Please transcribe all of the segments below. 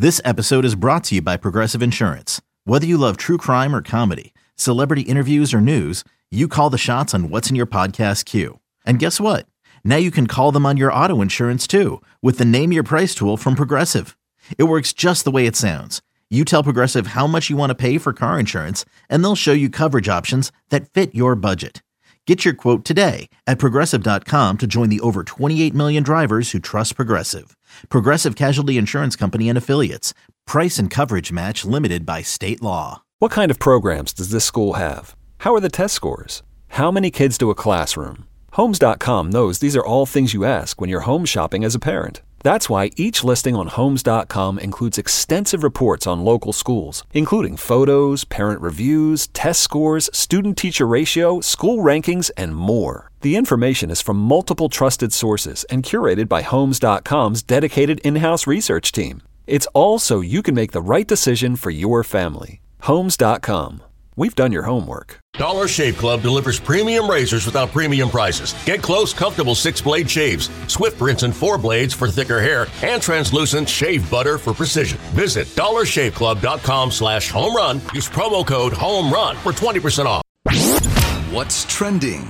This episode is brought to you by Progressive Insurance. Whether you love true crime or comedy, celebrity interviews or news, you call the shots on what's in your podcast queue. And guess what? Now you can call them on your auto insurance too with the Name Your Price tool from Progressive. It works just the way it sounds. You tell Progressive how much you want to pay for car insurance, and they'll show you coverage options that fit your budget. Get your quote today at Progressive.com to join the over 28 million drivers who trust Progressive. Progressive Casualty Insurance Company and Affiliates. Price and coverage match limited by state law. What kind of programs does this school have? How are the test scores? How many kids to a classroom? Homes.com knows these are all things you ask when you're home shopping as a parent. That's why each listing on Homes.com includes extensive reports on local schools, including photos, parent reviews, test scores, student-teacher ratio, school rankings, and more. The information is from multiple trusted sources and curated by Homes.com's dedicated in-house research team. It's all so you can make the right decision for your family. Homes.com. We've done your homework. Dollar Shave Club delivers premium razors without premium prices. Get close, comfortable 6-blade shaves, swift rinse and 4 blades for thicker hair, and translucent shave butter for precision. Visit dollarshaveclub.com/home run. Use promo code HOMERUN for 20% off. What's trending?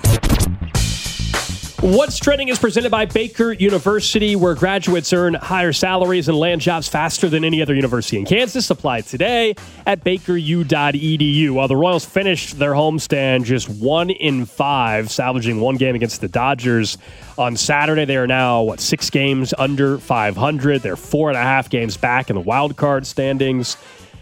What's Trending is presented by Baker University, where graduates earn higher salaries and land jobs faster than any other university in Kansas. Apply today at bakeru.edu. While the Royals finished their homestand just 1-5, salvaging one game against the Dodgers on Saturday. They are now, 6 games under 500. They're 4.5 games back in the wild card standings.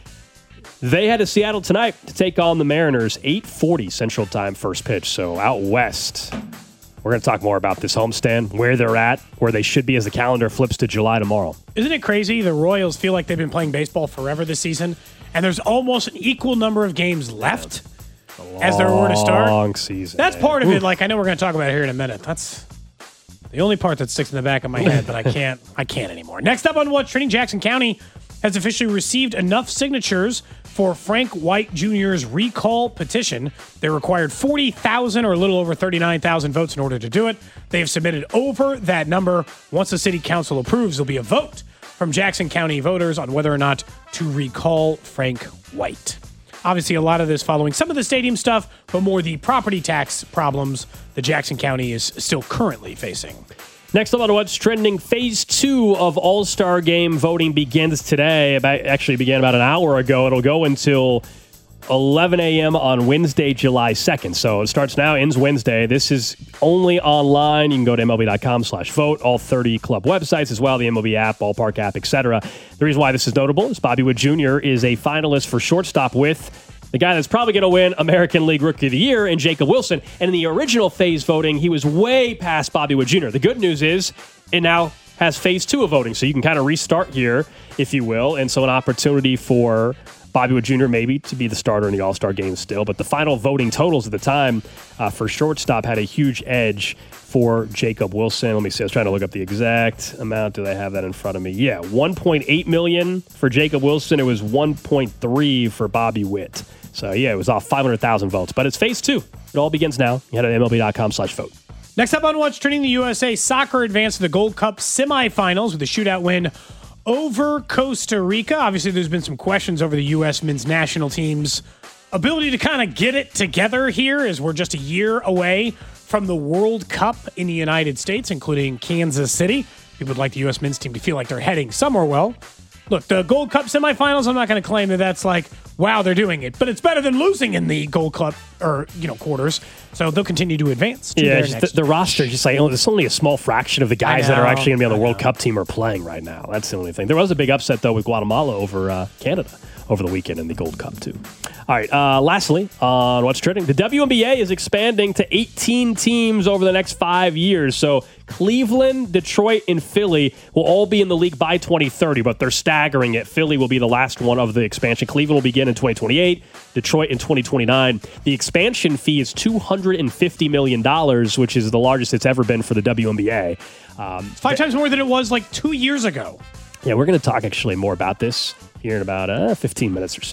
They head to Seattle tonight to take on the Mariners, 8:40 Central Time first pitch, so out west. We're going to talk more about this homestand, where they're at, where they should be as the calendar flips to July tomorrow. Isn't it crazy? The Royals feel like they've been playing baseball forever this season, and there's almost an equal number of games left as there were to start. Long season. That's part of it. I know we're going to talk about it here in a minute. That's the only part that sticks in the back of my head, but I can't anymore. Next up on What's Trending, Jackson County has officially received enough signatures for Frank White Jr.'s recall petition. They required 40,000 or a little over 39,000 votes in order to do it. They have submitted over that number. Once the city council approves, there'll be a vote from Jackson County voters on whether or not to recall Frank White. Obviously, a lot of this following some of the stadium stuff, but more the property tax problems that Jackson County is still currently facing. Next up on What's Trending, Phase 2 of All-Star Game voting begins today. Actually began about an hour ago. It'll go until 11 a.m. on Wednesday, July 2nd. So it starts now, ends Wednesday. This is only online. You can go to MLB.com/vote, all 30 club websites as well, the MLB app, ballpark app, etc. The reason why this is notable is Bobby Witt Jr. is a finalist for shortstop with the guy that's probably going to win American League Rookie of the Year, and Jacob Wilson. And in the original phase voting, he was way past Bobby Witt Jr. The good news is it now has phase 2 of voting, so you can kind of restart here, if you will. And so an opportunity for Bobby Witt Jr. maybe to be the starter in the All-Star game still. But the final voting totals at the time for shortstop had a huge edge for Jacob Wilson. Let me see. I was trying to look up the exact amount. Do they have that in front of me? Yeah, $1.8 million for Jacob Wilson. It was $1.3 for Bobby Witt. So, yeah, it was off 500,000 votes. But it's phase 2. It all begins now. You head to MLB.com/vote. Next up on What's Trending, the USA Soccer advanced to the Gold Cup semifinals with a shootout win over Costa Rica. Obviously, there's been some questions over the U.S. men's national team's ability to kind of get it together here as we're just a year away from the World Cup in the United States, including Kansas City. People would like the U.S. men's team to feel like they're heading somewhere well. Look, the Gold Cup semifinals, I'm not going to claim that that's like, wow, they're doing it. But it's better than losing in the Gold Cup or, quarters. So they'll continue to advance. The roster is just like, it's only a small fraction of the guys that are actually going to be on the World Cup team are playing right now. That's the only thing. There was a big upset, though, with Guatemala over Canada over the weekend in the Gold Cup, too. All right, lastly, on What's Trending, the WNBA is expanding to 18 teams over the next 5 years. So Cleveland, Detroit, and Philly will all be in the league by 2030, but they're staggering it. Philly will be the last one of the expansion. Cleveland will begin in 2028, Detroit in 2029. The expansion fee is $250 million, which is the largest it's ever been for the WNBA. 5 times more than it was 2 years ago. Yeah, we're going to talk actually more about this here in about 15 minutes or so.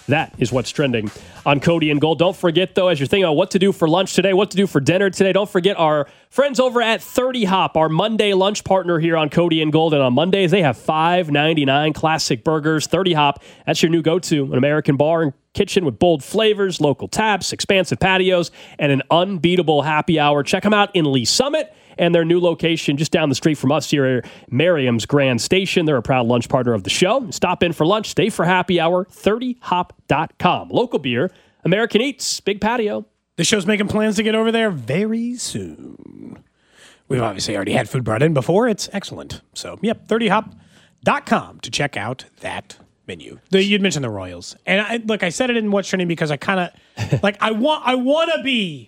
That is what's trending on Cody and Gold. Don't forget, though, as you're thinking about what to do for lunch today, what to do for dinner today, don't forget our friends over at 30 Hop, our Monday lunch partner here on Cody and Gold. And on Mondays, they have $5.99 classic burgers. 30 Hop, that's your new go-to, an American bar and kitchen with bold flavors, local taps, expansive patios, and an unbeatable happy hour. Check them out in Lee Summit and their new location just down the street from us here at Merriam's Grand Station. They're a proud lunch partner of the show. Stop in for lunch, stay for happy hour, 30hop.com. Local beer, American Eats, big patio. The show's making plans to get over there very soon. We've obviously already had food brought in before. It's excellent. So, 30hop.com to check out that menu. You'd mentioned the Royals. And I said it in What's Trending because I kind of, I want to be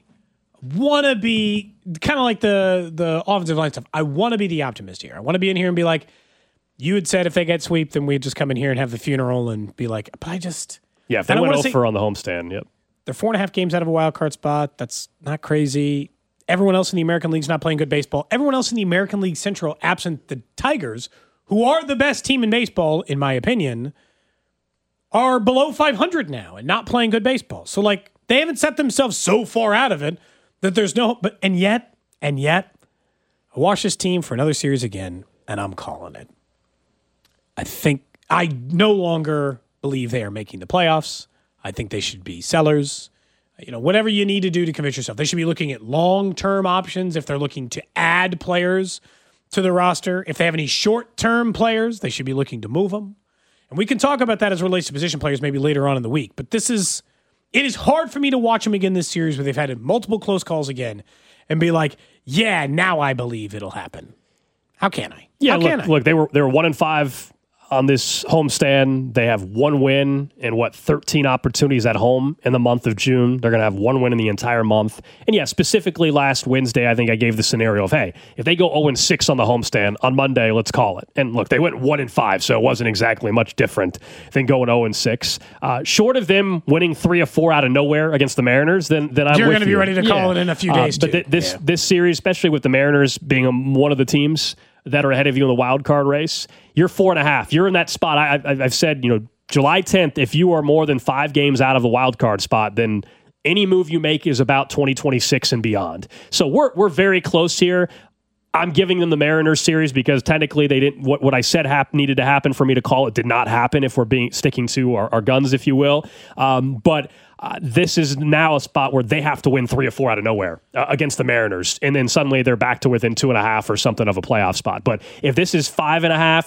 kind of like the offensive line stuff. I want to be the optimist here. I want to be in here and be like, you had said if they get sweep, then we'd just come in here and have the funeral and be like, but I just... Yeah, if they went over on the homestand, yep. They're 4.5 games out of a wild card spot. That's not crazy. Everyone else in the American League's not playing good baseball. Everyone else in the American League Central, absent the Tigers, who are the best team in baseball, in my opinion, are below 500 now and not playing good baseball. So, they haven't set themselves so far out of it that there's no... And yet, I watch this team for another series again, and I'm calling it. I no longer believe they are making the playoffs. I think they should be sellers. Whatever you need to do to convince yourself. They should be looking at long-term options if they're looking to add players to the roster. If they have any short-term players, they should be looking to move them. And we can talk about that as it relates to position players maybe later on in the week. But it is hard for me to watch them again this series where they've had multiple close calls again and be like, yeah, now I believe it'll happen. How can I? Yeah, look, they were 1-5 on this homestand. They have one win and 13 opportunities at home in the month of June. They're going to have one win in the entire month. And yeah, specifically last Wednesday, I think I gave the scenario of, hey, if they go 0-6 on the homestand on Monday, let's call it. And look, they went 1-5, so it wasn't exactly much different than going 0-6. Short of them winning 3 or 4 out of nowhere against the Mariners, then I'm You're with going to be ready to call it in a few days, too. But this series, especially with the Mariners being one of the teams that are ahead of you in the wild card race, you're 4.5. You're in that spot. I've said, July 10th, if you are more than 5 games out of the wild card spot, then any move you make is about 2026 and beyond. So we're very close here. I'm giving them the Mariners series because technically they didn't. What I said needed to happen for me to call it did not happen. If we're sticking to our guns, if you will, but. This is now a spot where they have to win 3 or 4 out of nowhere against the Mariners, and then suddenly they're back to within 2.5 or something of a playoff spot. But if this is 5.5,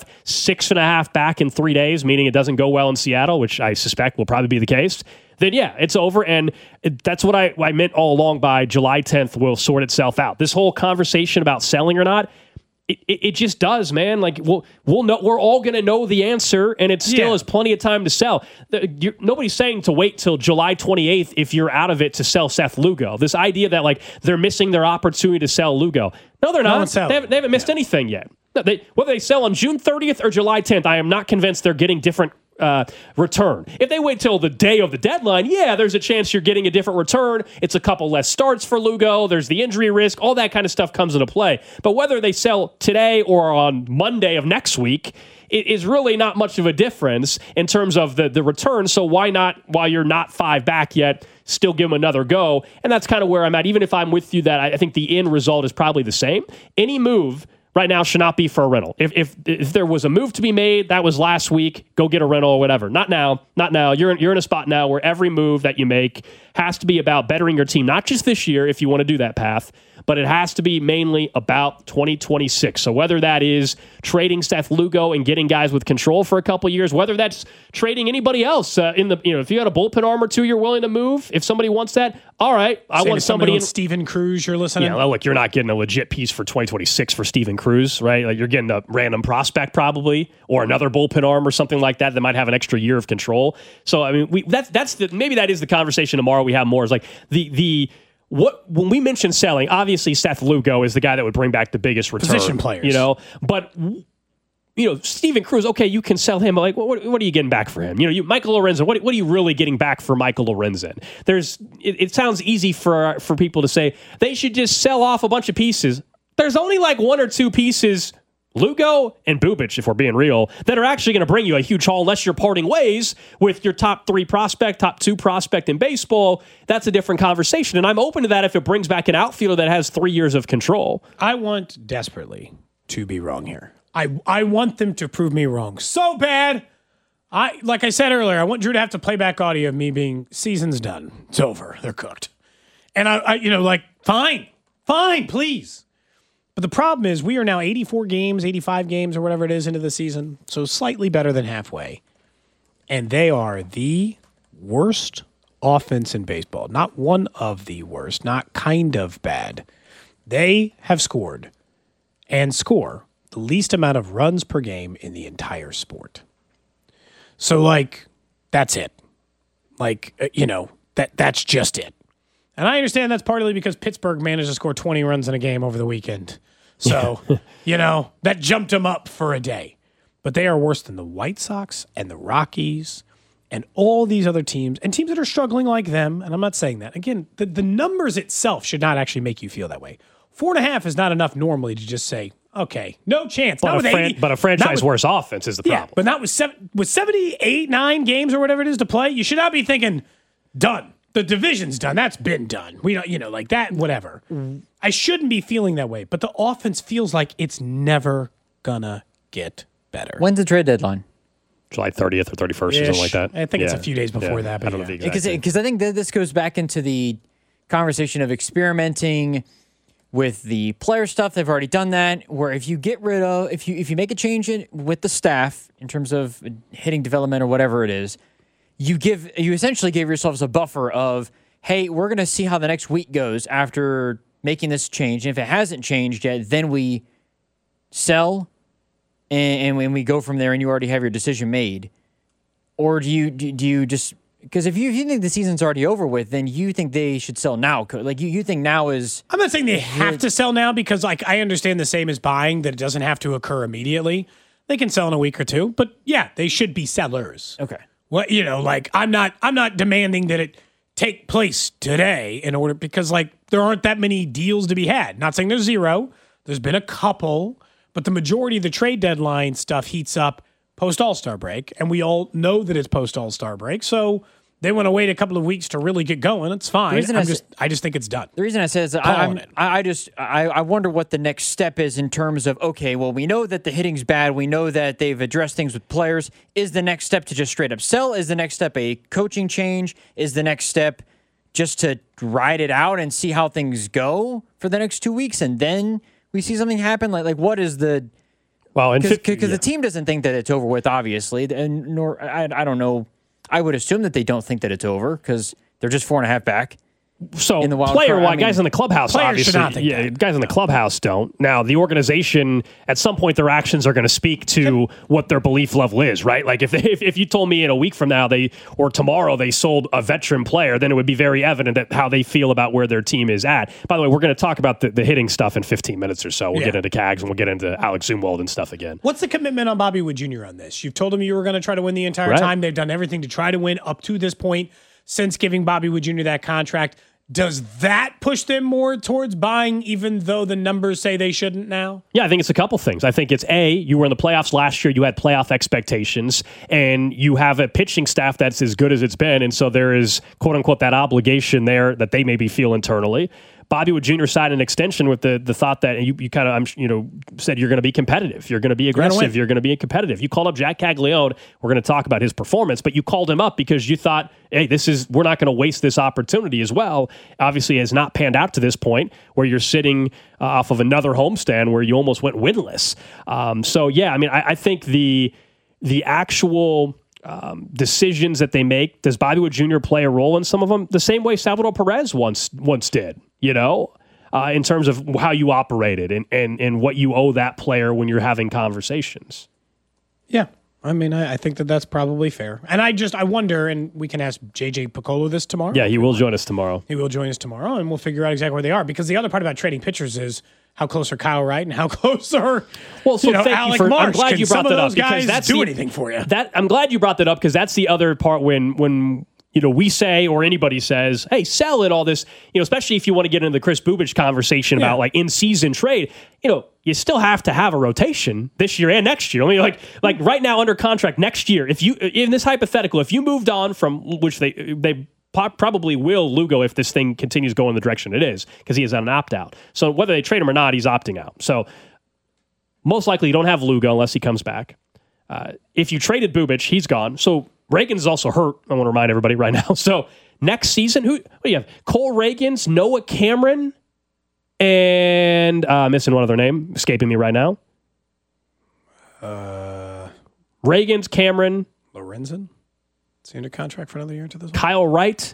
6.5 back in 3 days, meaning it doesn't go well in Seattle, which I suspect will probably be the case, then yeah, it's over. And that's what I meant all along by July 10th will sort itself out. This whole conversation about selling or not, it just does, man. We'll know, we're all going to know the answer, and it still is plenty of time to sell. Nobody's saying to wait till July 28th if you're out of it to sell Seth Lugo. This idea that they're missing their opportunity to sell Lugo. No, they're not. They haven't missed anything yet. Whether they sell on June 30th or July 10th, I am not convinced they're getting different return. If they wait till the day of the deadline, yeah, there's a chance you're getting a different return. It's a couple less starts for Lugo. There's the injury risk. All that kind of stuff comes into play. But whether they sell today or on Monday of next week, it is really not much of a difference in terms of the return. So why not, while you're not 5 back yet, still give them another go? And that's kind of where I'm at. Even if I'm with you that I think the end result is probably the same. Any move right now should not be for a rental. If there was a move to be made, that was last week, go get a rental or whatever. Not now. You're in a spot now where every move that you make has to be about bettering your team, not just this year if you want to do that path, but it has to be mainly about 2026. So whether that is trading Seth Lugo and getting guys with control for a couple years, whether that's trading anybody else if you got a bullpen arm or two you're willing to move, if somebody wants that, all right, I want somebody in Steven Cruz, you're listening. Yeah, look, you're not getting a legit piece for 2026 for Steven Cruz, right? You're getting a random prospect probably, or another bullpen arm or something like that might have an extra year of control. So I mean, maybe that is the conversation tomorrow we have more is when we mention selling, obviously Seth Lugo is the guy that would bring back the biggest return. Position players. But Steven Cruz, okay, you can sell him, but what are you getting back for him? Michael Lorenzen, what are you really getting back for Michael Lorenzen? It sounds easy for people to say they should just sell off a bunch of pieces. There's only 1 or 2 pieces Lugo and Bubic, if we're being real, that are actually going to bring you a huge haul unless you're parting ways with your top 3 prospect, top 2 prospect in baseball. That's a different conversation. And I'm open to that if it brings back an outfielder that has 3 years of control. I want desperately to be wrong here. I want them to prove me wrong so bad. Like I said earlier, I want Drew to have to play back audio of me being, season's done. It's over. They're cooked. And fine, please. But the problem is we are now 84 games, 85 games, or whatever it is into the season, so slightly better than halfway. And they are the worst offense in baseball. Not one of the worst, not kind of bad. They have scored and score the least amount of runs per game in the entire sport. So, that's it. That's just it. And I understand that's partly because Pittsburgh managed to score 20 runs in a game over the weekend. So, that jumped them up for a day. But they are worse than the White Sox and the Rockies and all these other teams and teams that are struggling like them. And I'm not saying that. Again, the numbers itself should not actually make you feel that way. 4.5 is not enough normally to just say, okay, no chance. But a franchise worse offense is the problem. Yeah, but not with 78, 9 games or whatever it is to play. You should not be thinking, done. The division's done. That's been done. We don't, like that, whatever. I shouldn't be feeling that way, but the offense feels like it's never gonna get better. When's the trade deadline? July 30th or 31st or something like that. I think it's a few days before that. But I don't know the exact because I think that this goes back into the conversation of experimenting with the player stuff. They've already done that. Where if you get rid of, if you make a change with the staff in terms of hitting development or whatever it is, you essentially gave yourselves a buffer of, hey, we're going to see how the next week goes after making this change. And if it hasn't changed yet, then we sell and when we go from there and you already have your decision made. Or do you just, because if you think the season's already over with, then you think they should sell now. Like you think now is... I'm not saying they have to sell now because I understand the same as buying, that it doesn't have to occur immediately. They can sell in a week or two, but yeah, they should be sellers. Okay. Well, I'm not demanding that it take place today in order, because there aren't that many deals to be had. Not saying there's zero. There's been a couple, but the majority of the trade deadline stuff heats up post All-Star break, and we all know that it's post All-Star break. So they want to wait a couple of weeks to really get going. It's fine. I just think it's done. The reason I say is I wonder what the next step is in terms of, okay, well, we know that the hitting's bad. We know that they've addressed things with players. Is the next step to just straight up sell? Is the next step a coaching change? Is the next step just to ride it out and see how things go for the next 2 weeks and then we see something happen? Like what is the... Well, because the team doesn't think that it's over with, obviously, and nor I don't know. I would assume that they don't think that it's over because they're just 4.5 back. So in the wild player-wise, card, guys in the clubhouse, obviously, guys in the clubhouse don't. Now, the organization, at some point, their actions are going to speak to what their belief level is, right? Like if you told me in a week from now or tomorrow they sold a veteran player, then it would be very evident that how they feel about where their team is at. By the way, we're going to talk about the hitting stuff in 15 minutes or so. We'll get into Cags and we'll get into Alex Zumwalt and stuff again. What's the commitment on Bobby Wood Jr. on this? You've told him you were going to try to win the entire time. They've done everything to try to win up to this point since giving Bobby Wood Jr. that contract. Does that push them more towards buying, even though the numbers say they shouldn't now? Yeah, I think it's a couple things. I think it's you were in the playoffs last year, you had playoff expectations, and you have a pitching staff that's as good as it's been, and so there is, quote unquote, that obligation there that they maybe feel internally. Bobby Wood Jr. signed an extension with the thought that you kind of said you're going to be competitive, you're going to be aggressive, you're going to be competitive. You called up Jack Caglione. We're going to talk about his performance, but you called him up because you thought, hey, we're not going to waste this opportunity as well. Obviously, it has not panned out to this point where you're sitting off of another homestand where you almost went winless. I think the actual decisions that they make, does Bobby Wood Jr. play a role in some of them? The same way Salvador Perez once did, in terms of how you operated and what you owe that player when you're having conversations. Yeah. I mean, I think that's probably fair. And I wonder, and we can ask JJ Piccolo this tomorrow. Yeah, he will join us tomorrow. He will join us tomorrow, and we'll figure out exactly where they are. Because the other part about trading pitchers is how close are Kyle Wright and how close are Alec Marsh. I'm glad you brought that up because that's do anything for you. I'm glad you brought that up because that's the other part when we say or anybody says, hey, sell it, all this, especially if you want to get into the Chris Bubich conversation about like in-season trade, you still have to have a rotation this year and next year. I mean, like right now under contract next year, if you, in this hypothetical, if you moved on from, which they probably will, Lugo, if this thing continues going the direction it is, because he is on an opt-out. So whether they trade him or not, he's opting out. So most likely you don't have Lugo unless he comes back. If you traded Bubich, he's gone. So Reagan's also hurt. I want to remind everybody right now. So next season, what do you have? Cole Reagans, Noah Cameron, and missing one other name, escaping me right now. Reagans, Cameron. Lorenzen? Is he under contract for another year into this one? Kyle Wright.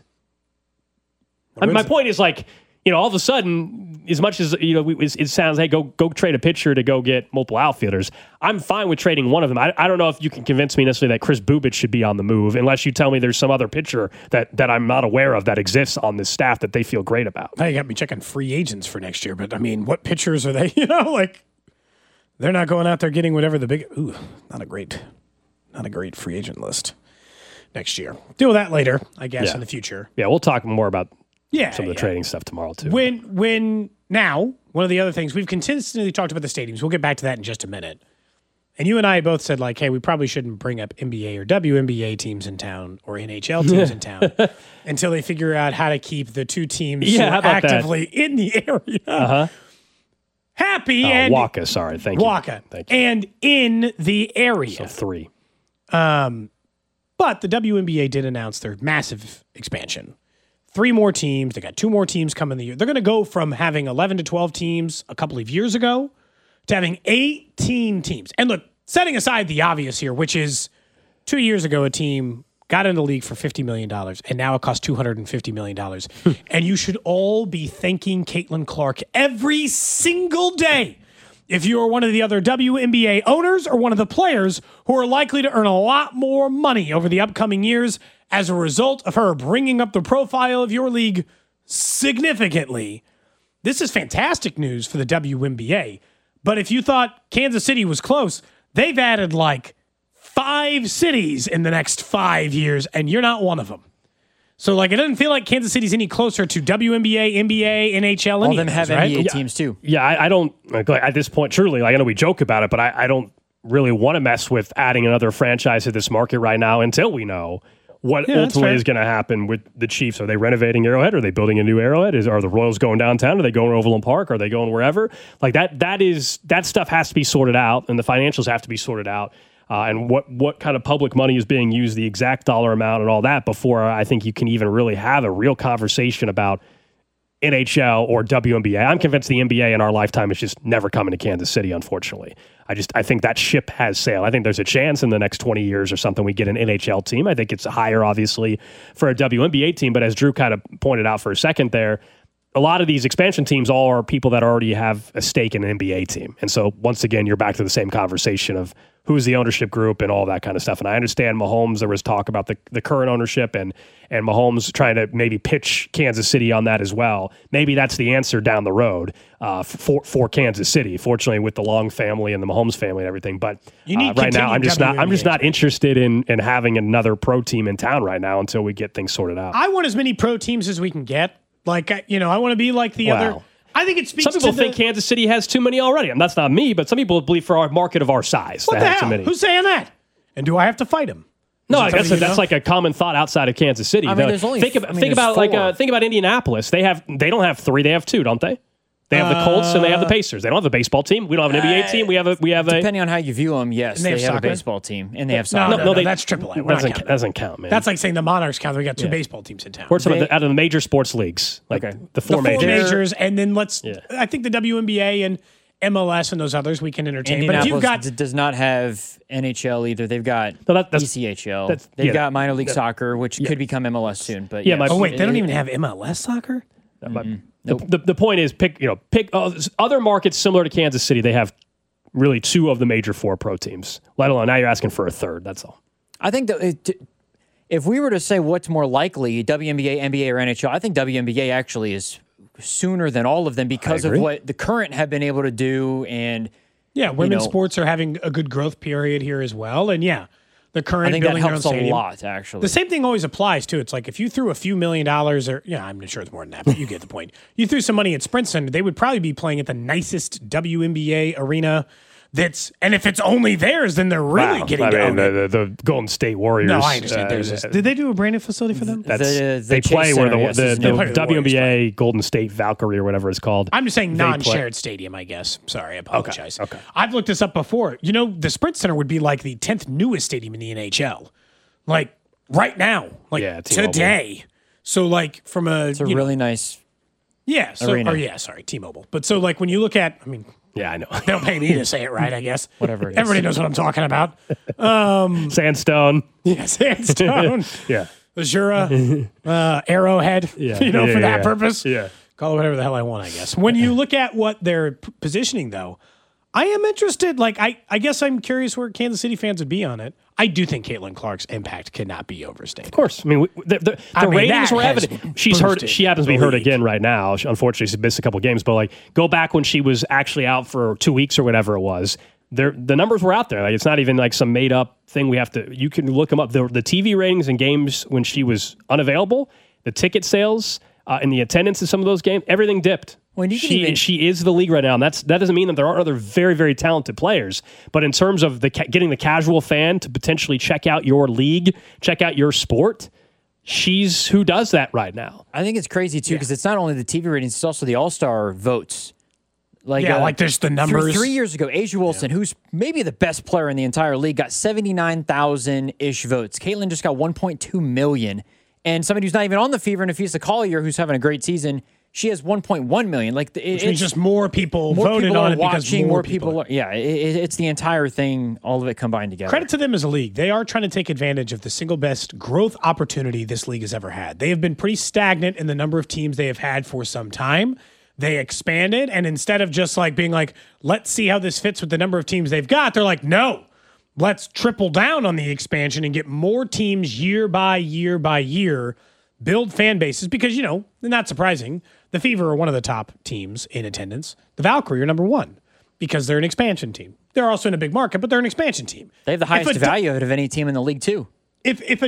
I mean, my point is like, all of a sudden, as much as, it sounds, hey, go trade a pitcher to go get multiple outfielders. I'm fine with trading one of them. I don't know if you can convince me necessarily that Chris Bubich should be on the move, unless you tell me there's some other pitcher that I'm not aware of that exists on this staff that they feel great about. Now you got me checking free agents for next year, but I mean, what pitchers are they? They're not going out there getting whatever the big. Ooh, not a great free agent list next year. Deal with that later, I guess, in the future. Yeah, we'll talk more about some of the yeah. trading stuff tomorrow, too. Now, one of the other things, we've consistently talked about the stadiums. We'll get back to that in just a minute. And you and I both said, like, hey, we probably shouldn't bring up NBA or WNBA teams in town or NHL teams in town until they figure out how to keep the two teams actively in the area. Uh-huh. Happy and Waka, sorry. Thank you. Waka. Thank you. And in the area. So 3. But the WNBA did announce their massive expansion. 3 more teams. They got 2 more teams coming the year. They're going to go from having 11 to 12 teams a couple of years ago to having 18 teams. And look, setting aside the obvious here, which is 2 years ago, a team got in the league for $50 million, and now it costs $250 million. And you should all be thanking Caitlin Clark every single day if you are one of the other WNBA owners or one of the players who are likely to earn a lot more money over the upcoming years as a result of her bringing up the profile of your league significantly. This is fantastic news for the WNBA. But if you thought Kansas City was close, they've added like 5 cities in the next 5 years, and you're not one of them. So, it doesn't feel like Kansas City's any closer to WNBA, NBA, NHL, all of them have right? NBA teams, too. Yeah, I don't, at this point, truly, I know we joke about it, but I don't really want to mess with adding another franchise to this market right now until we know what ultimately is going to happen with the Chiefs. Are they renovating Arrowhead? Are they building a new Arrowhead? Are the Royals going downtown? Are they going to Overland Park? Are they going wherever? That stuff has to be sorted out, and the financials have to be sorted out. And what kind of public money is being used, the exact dollar amount and all that, before I think you can even really have a real conversation about NHL or WNBA. I'm convinced the NBA in our lifetime is just never coming to Kansas City, unfortunately. I think that ship has sailed. I think there's a chance in the next 20 years or something we get an NHL team. I think it's higher, obviously, for a WNBA team. But as Drew kind of pointed out for a second there, a lot of these expansion teams all are people that already have a stake in an NBA team. And so, once again, you're back to the same conversation of who's the ownership group and all that kind of stuff. And I understand Mahomes, there was talk about the current ownership and Mahomes trying to maybe pitch Kansas City on that as well. Maybe that's the answer down the road for Kansas City, fortunately with the Long family and the Mahomes family and everything. But right now, I'm just not interested in having another pro team in town right now until we get things sorted out. I want as many pro teams as we can get. I want to be like the other. I think it speaks to some people think Kansas City has too many already. And that's not me, but some people believe for our market of our size. What the hell? Too many. Who's saying that? And do I have to fight him? No, I guess that's like a common thought outside of Kansas City. I mean, there's only think about Indianapolis. They don't have 3, they have 2, don't they? They have the Colts and they have the Pacers. They don't have a baseball team. We don't have an NBA team. We have a depending on how you view them. Yes, they have a baseball team and they have soccer. No, that's AAA. That doesn't count, man. That's like saying the Monarchs count. We got 2 baseball teams in town. We're talking out of the major sports leagues, the 4 majors, and then I think the WNBA and MLS and those others we can entertain. But if you've got does not have NHL either. They've got ECHL. They've got minor league soccer, which could become MLS soon. But they don't even have MLS soccer. Nope. The point is pick other markets similar to Kansas City. They have really 2 of the major 4 pro teams. Let alone now you're asking for a third. That's all. I think that if we were to say what's more likely, WNBA, NBA, or NHL, I think WNBA actually is sooner than all of them because of what the current have been able to do. And women's sports are having a good growth period here as well. And the current I think building that their own helps a stadium. lot, actually. The same thing always applies too. It's like if you threw a few $1 million, or I'm not sure it's more than that, but you get the point. You threw some money at Sprint Center, they would probably be playing at the nicest WNBA arena. And if it's only theirs, then they're really getting to own it. The Golden State Warriors. No, I understand. Did they do a brand new facility for them? They play where the WNBA Golden State Valkyrie or whatever it's called. I'm just saying non-shared stadium, I guess. Sorry, I apologize. Okay. I've looked this up before. The Sprint Center would be like the 10th newest stadium in the NHL. Like right now. Today. So like from it's a really nice arena. T-Mobile. But so like when you look at, yeah, I know. They don't pay me to say it right, I guess. Whatever it is. Everybody knows what I'm talking about. Sandstone. Yeah, Sandstone. Yeah. Azura, Arrowhead, for that purpose. Yeah. Call it whatever the hell I want, I guess. When you look at what they're positioning, though, I am interested. Like, I guess I'm curious where Kansas City fans would be on it. I do think Caitlin Clark's impact cannot be overstated. Of course. The ratings were evident. She's hurt. She happens to be hurt again right now. Unfortunately, she's missed a couple of games. But go back when she was actually out for 2 weeks or whatever it was. The numbers were out there. Like, it's not even like some made up thing. You can look them up. The TV ratings in games when she was unavailable, the ticket sales, and the attendance in some of those games, everything dipped. She is the league right now, and that doesn't mean that there aren't other very, very talented players. But in terms of getting the casual fan to potentially check out your league, check out your sport, she's who does that right now. I think it's crazy too because it's not only the TV ratings; it's also the All-Star votes. Like there's the numbers. 3 years ago, A'ja Wilson, who's maybe the best player in the entire league, got 79,000-ish votes. Caitlin just got 1.2 million, and somebody who's not even on the Fever, Nafisa Collier, who's having a great season. She has 1.1 million. Which means just more people voted on it because more people. It's the entire thing, all of it combined together. Credit to them as a league. They are trying to take advantage of the single best growth opportunity this league has ever had. They have been pretty stagnant in the number of teams they have had for some time. They expanded, and instead of just like being like, let's see how this fits with the number of teams they've got, they're like, no, let's triple down on the expansion and get more teams year by year by year, build fan bases because, not surprising, the Fever are one of the top teams in attendance. The Valkyrie are number one because they're an expansion team. They're also in a big market, but they're an expansion team. They have the highest value of any team in the league, too. If a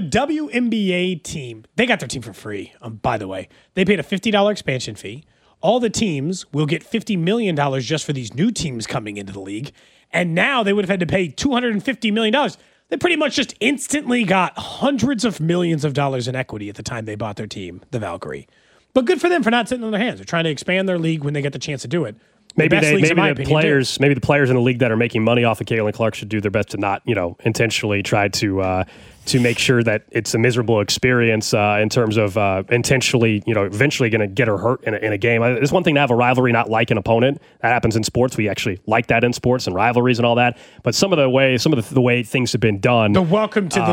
WNBA team, they got their team for free, by the way. They paid a $50 expansion fee. All the teams will get $50 million just for these new teams coming into the league. And now they would have had to pay $250 million. They pretty much just instantly got hundreds of millions of dollars in equity at the time they bought their team, the Valkyrie. But good for them for not sitting on their hands. They're trying to expand their league when they get the chance to do it. Maybe the players in the league that are making money off of Caitlin Clark should do their best to not, intentionally try to make sure that it's a miserable experience in terms of intentionally, eventually going to get her hurt in a game. It's one thing to have a rivalry, not like an opponent. That happens in sports. We actually like that in sports and rivalries and all that. But some of the way things have been done, the welcome to the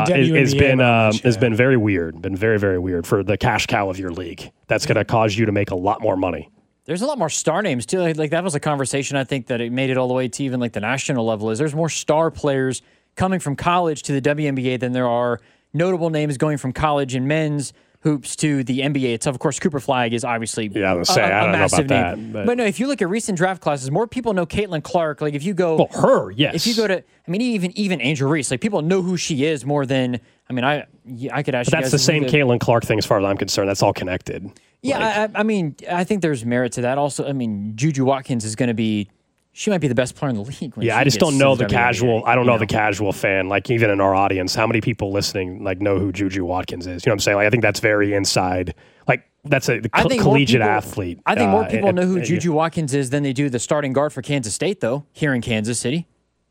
WNBA has been very weird. Been very, very weird for the cash cow of your league. That's going to cause you to make a lot more money. There's a lot more star names, too. Like that was a conversation, I think, that it made it all the way to even like the national level. There's more star players coming from college to the WNBA than there are notable names going from college in men's hoops to the NBA itself. Of course, Cooper Flagg is obviously I don't know about name. But no, if you look at recent draft classes, more people know Caitlin Clark. Like if you go... her, yes. If you go to... even Angel Reese. Like people know who she is more than... I could ask you that's the same Caitlin Clark thing as far as I'm concerned. That's all connected. Yeah, I think there's merit to that. Also, Juju Watkins is going to be... She might be the best player in the league. Yeah, I just don't know the casual. I don't know the casual fan. Like even in our audience, how many people listening know who Juju Watkins is? You know what I'm saying? Like I think that's very inside. Like that's a collegiate athlete. I think more people know who Juju Watkins is than they do the starting guard for Kansas State, though. Here in Kansas City,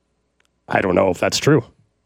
I don't know if that's true.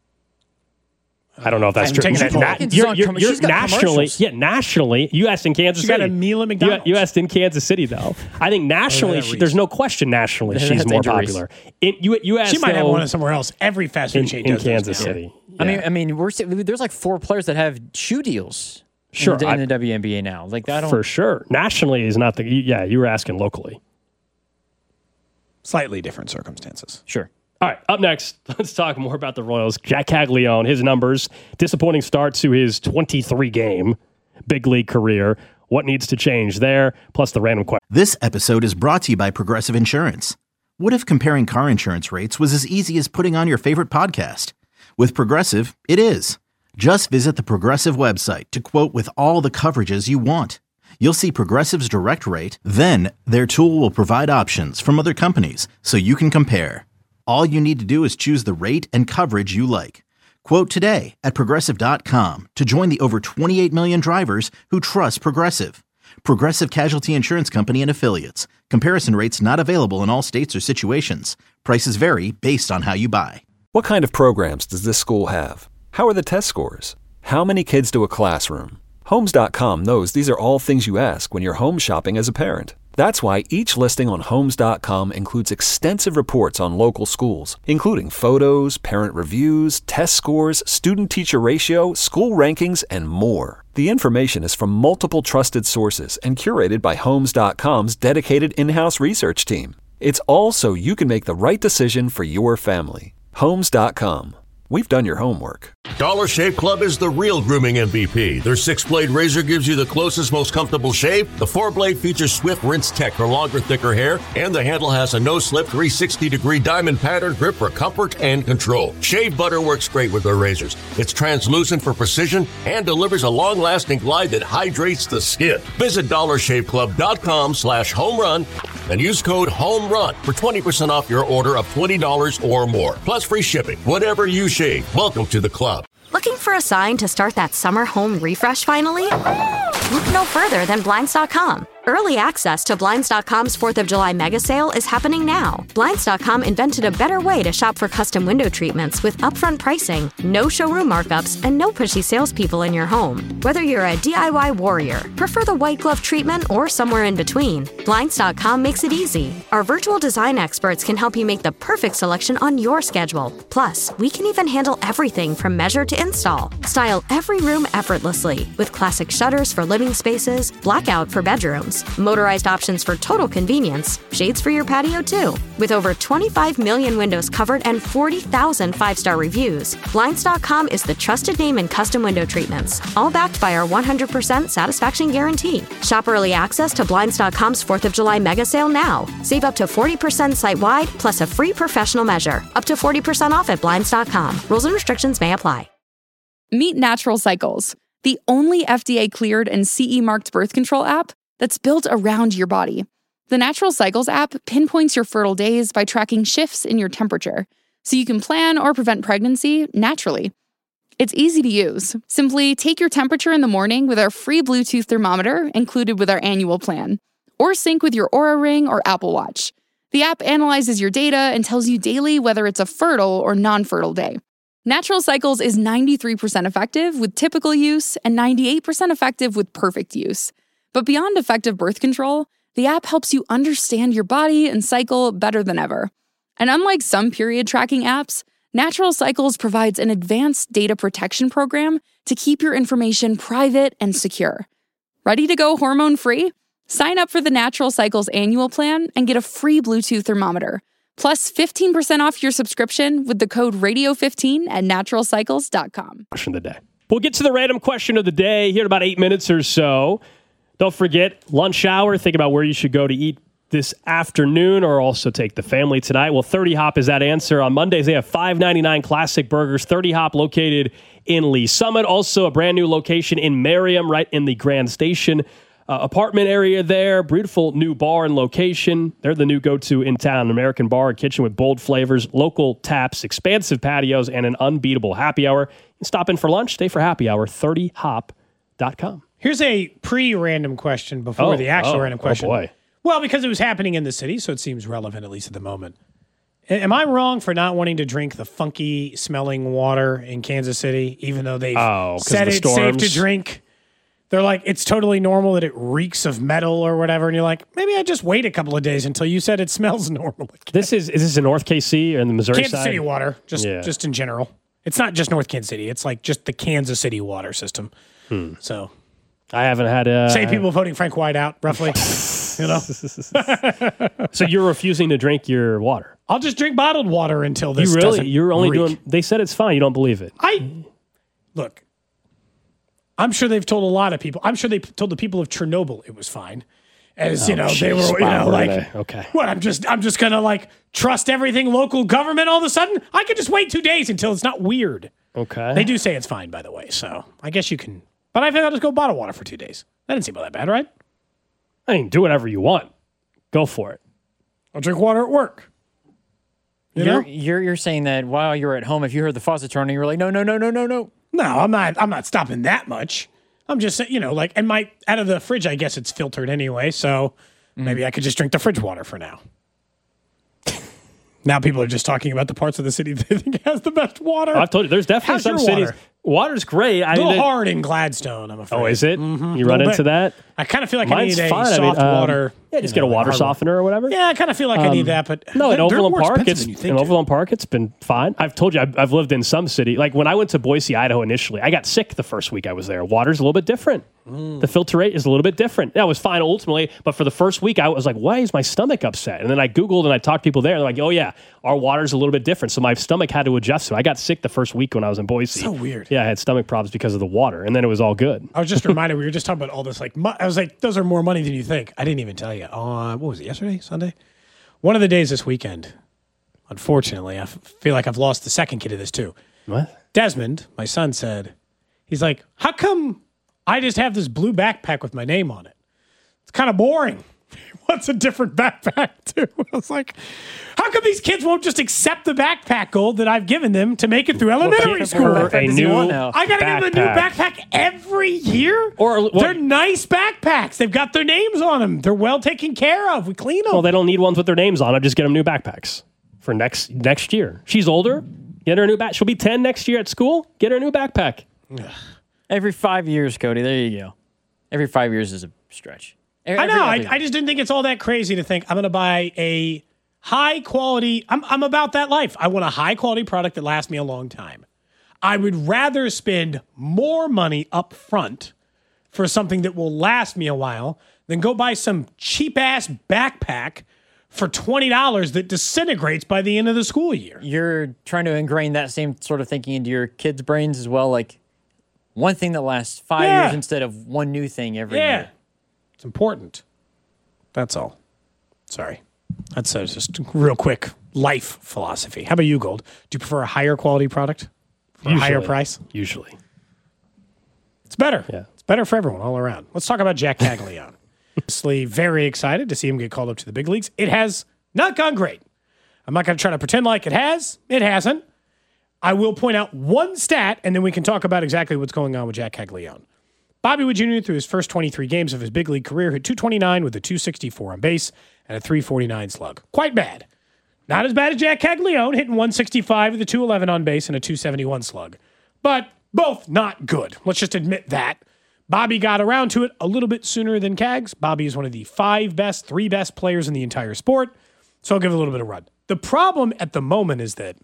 I don't know if that's true. You're nationally, you asked in Kansas City. She got a meal at McDonald's. You asked in Kansas City, though. I think nationally, there's no question nationally she's more popular. You asked, she might have one somewhere else. Every fast food chain does in Kansas City. Yeah. There's like 4 players that have shoe deals. Sure, in the WNBA now. Like that, for sure. Nationally is not the. Yeah, you were asking locally. Slightly different circumstances. Sure. All right, up next, let's talk more about the Royals. Jack Caglione, his numbers, disappointing start to his 23-game big league career. What needs to change there? Plus the random question. This episode is brought to you by Progressive Insurance. What if comparing car insurance rates was as easy as putting on your favorite podcast? With Progressive, it is. Just visit the Progressive website to quote with all the coverages you want. You'll see Progressive's direct rate, then their tool will provide options from other companies so you can compare. All you need to do is choose the rate and coverage you like. Quote today at Progressive.com to join the over 28 million drivers who trust Progressive. Progressive Casualty Insurance Company and Affiliates. Comparison rates not available in all states or situations. Prices vary based on how you buy. What kind of programs does this school have? How are the test scores? How many kids do a classroom? Homes.com knows these are all things you ask when you're home shopping as a parent. That's why each listing on Homes.com includes extensive reports on local schools, including photos, parent reviews, test scores, student-teacher ratio, school rankings, and more. The information is from multiple trusted sources and curated by Homes.com's dedicated in-house research team. It's all so you can make the right decision for your family. Homes.com. We've done your homework. Dollar Shave Club is the real grooming MVP. Their 6-blade razor gives you the closest, most comfortable shave. The 4-blade features Swift Rinse Tech for longer, thicker hair. And the handle has a no-slip 360-degree diamond pattern grip for comfort and control. Shave butter works great with their razors. It's translucent for precision and delivers a long-lasting glide that hydrates the skin. Visit DollarShaveClub.com/homerun and use code HOMERUN for 20% off your order of $20 or more. Plus free shipping. Whatever you shave. Welcome to the club. Looking for a sign to start that summer home refresh finally? Look no further than Blinds.com. Early access to Blinds.com's 4th of July mega sale is happening now. Blinds.com invented a better way to shop for custom window treatments with upfront pricing, no showroom markups, and no pushy salespeople in your home. Whether you're a DIY warrior, prefer the white glove treatment, or somewhere in between, Blinds.com makes it easy. Our virtual design experts can help you make the perfect selection on your schedule. Plus, we can even handle everything from measure to install. Style every room effortlessly with classic shutters for living spaces, blackout for bedrooms, motorized options for total convenience, shades for your patio too. With over 25 million windows covered and 40,000 5-star reviews, Blinds.com is the trusted name in custom window treatments, all backed by our 100% satisfaction guarantee. Shop early access to Blinds.com's 4th of July mega sale now. Save up to 40% site-wide, plus a free professional measure. Up to 40% off at Blinds.com. Rules and restrictions may apply. Meet Natural Cycles, the only FDA-cleared and CE-marked birth control app that's built around your body. The Natural Cycles app pinpoints your fertile days by tracking shifts in your temperature, so you can plan or prevent pregnancy naturally. It's easy to use. Simply take your temperature in the morning with our free Bluetooth thermometer included with our annual plan, or sync with your Oura Ring or Apple Watch. The app analyzes your data and tells you daily whether it's a fertile or non-fertile day. Natural Cycles is 93% effective with typical use and 98% effective with perfect use. But beyond effective birth control, the app helps you understand your body and cycle better than ever. And unlike some period tracking apps, Natural Cycles provides an advanced data protection program to keep your information private and secure. Ready to go hormone-free? Sign up for the Natural Cycles annual plan and get a free Bluetooth thermometer, plus 15% off your subscription with the code RADIO15 at naturalcycles.com. Question of the day. We'll get to the random question of the day here in about 8 minutes or so. Don't forget, lunch hour. Think about where you should go to eat this afternoon or also take the family tonight. Well, 30 Hop is that answer. On Mondays, they have $5.99 classic burgers. 30 Hop located in Lee Summit. Also a brand new location in Merriam, right in the Grand Station apartment area there. Beautiful new bar and location. They're the new go-to in town. American bar and kitchen with bold flavors, local taps, expansive patios, and an unbeatable happy hour. You can stop in for lunch, stay for happy hour. 30hop.com. Here's a pre-random question before the actual random question. Oh, boy. Well, because it was happening in the city, so it seems relevant, at least at the moment. Am I wrong for not wanting to drink the funky-smelling water in Kansas City, even though they've said it's safe to drink? They're like, it's totally normal that it reeks of metal or whatever, and you're like, maybe I just wait a couple of days until you said it smells normal. Is this in North KC or in the Missouri Kansas side? City water, just in general. It's not just North Kansas City. It's like just the Kansas City water system. So I haven't had say people voting Frank White out, roughly. You know. So you're refusing to drink your water? I'll just drink bottled water until this. You really? Doesn't You're only reek. doing. They said it's fine. You don't believe it? Look. I'm sure they've told a lot of people. I'm sure they told the people of Chernobyl it was fine, as they were, okay. What? I'm just gonna like trust everything local government all of a sudden. I could just wait 2 days until it's not weird. Okay. They do say it's fine, by the way. So I guess you can. But I think I'll just go bottle water for 2 days. That didn't seem all that bad, right? I mean, do whatever you want. Go for it. I'll drink water at work. You're saying that while you're at home, if you heard the faucet turning, you were like, no. No, I'm not stopping that much. I'm just saying, and out of the fridge, I guess it's filtered anyway, so maybe I could just drink the fridge water for now. Now people are just talking about the parts of the city they think has the best water. I've told you, there's definitely some cities. Water's great. A little hard in Gladstone, I'm afraid. Oh, is it? Mm-hmm. You run into that? I kind of feel like Mine's I need fine. soft water. Yeah, just get a water softener or whatever. Yeah, I kind of feel like I need that, but no, in Overland Park, it's been fine. I've told you, I've lived in some city. Like when I went to Boise, Idaho initially, I got sick the first week I was there. Water's a little bit different. The filter rate is a little bit different. That was fine ultimately, but for the first week, I was like, why is my stomach upset? And then I Googled and I talked to people there. And they're like, oh yeah, our water's a little bit different. So my stomach had to adjust. So I got sick the first week when I was in Boise. So weird. Yeah, I had stomach problems because of the water, and then it was all good. I was just reminded, we were just talking about all this. I was like, those are more money than you think. I didn't even tell you. What was it, yesterday, Sunday? One of the days this weekend, unfortunately, I feel like I've lost the second kid of this too. What? Desmond, my son, said, he's like, how come I just have this blue backpack with my name on it? It's kind of boring. What's a different backpack too? I was like, how come these kids won't just accept the backpack gold that I've given them to make it through elementary school? I got to give them a new backpack every year? They're nice backpacks. They've got their names on them. They're well taken care of. We clean them. Well, they don't need ones with their names on. I just get them new backpacks for next year. She's older. Get her a new backpack. She'll be 10 next year at school. Get her a new backpack. Every 5 years, Cody. There you go. Every 5 years is a stretch. I know. I just didn't think it's all that crazy to think I'm going to buy a high quality. I'm about that life. I want a high quality product that lasts me a long time. I would rather spend more money up front for something that will last me a while than go buy some cheap ass backpack for $20 that disintegrates by the end of the school year. You're trying to ingrain that same sort of thinking into your kids' brains as well. Like one thing that lasts 5 years instead of one new thing every year. It's important. That's all. Sorry. That's just real quick life philosophy. How about you, Gold? Do you prefer a higher quality product for a higher price? Usually. It's better. Yeah. It's better for everyone all around. Let's talk about Jack Caglianone. Obviously very excited to see him get called up to the big leagues. It has not gone great. I'm not going to try to pretend like it has. It hasn't. I will point out one stat, and then we can talk about exactly what's going on with Jack Caglianone. Bobby Witt Jr., through his first 23 games of his big league career, hit .229 with a .264 on base and a .349 slug. Quite bad. Not as bad as Jack Caglianone, hitting .165 with a .211 on base and a .271 slug. But both not good. Let's just admit that. Bobby got around to it a little bit sooner than Cags. Bobby is one of the three best players in the entire sport, so I'll give it a little bit of run. The problem at the moment is that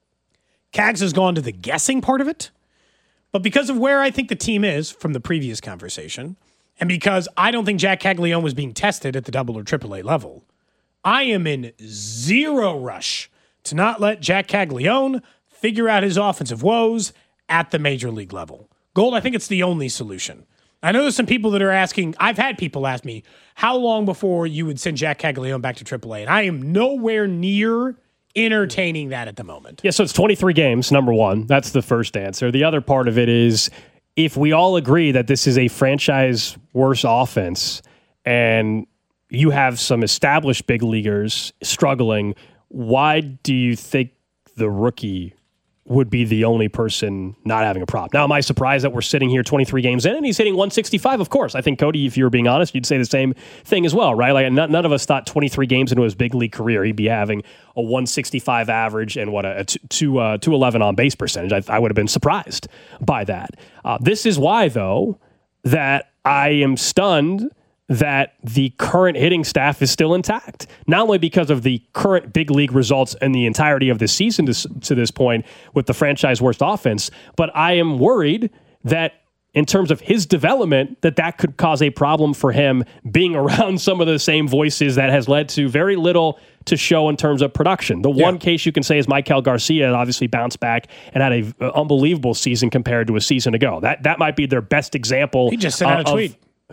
Cags has gone to the guessing part of it. But because of where I think the team is from the previous conversation, and because I don't think Jack Caglianone was being tested at the AA or AAA level, I am in zero rush to not let Jack Caglianone figure out his offensive woes at the major league level. Gold, I think it's the only solution. I know there's some people that are asking, I've had people ask me, how long before you would send Jack Caglianone back to AAA? And I am nowhere near entertaining that at the moment. Yeah, so it's 23 games, number one. That's the first answer. The other part of it is, if we all agree that this is a franchise worse offense and you have some established big leaguers struggling, why do you think the rookie would be the only person not having a problem? Now, am I surprised that we're sitting here 23 games in and he's hitting 165? Of course. I think, Cody, if you were being honest, you'd say the same thing as well, right? Like none of us thought 23 games into his big league career he'd be having a 165 average and a 211 on base percentage. I would have been surprised by that. This is why, though, that I am stunned that the current hitting staff is still intact. Not only because of the current big league results and the entirety of the season to this point with the franchise worst offense, but I am worried that in terms of his development, that could cause a problem for him being around some of the same voices that has led to very little to show in terms of production. The one case you can say is Maikel Garcia obviously bounced back and had an unbelievable season compared to a season ago. That might be their best example. He just sent out a tweet.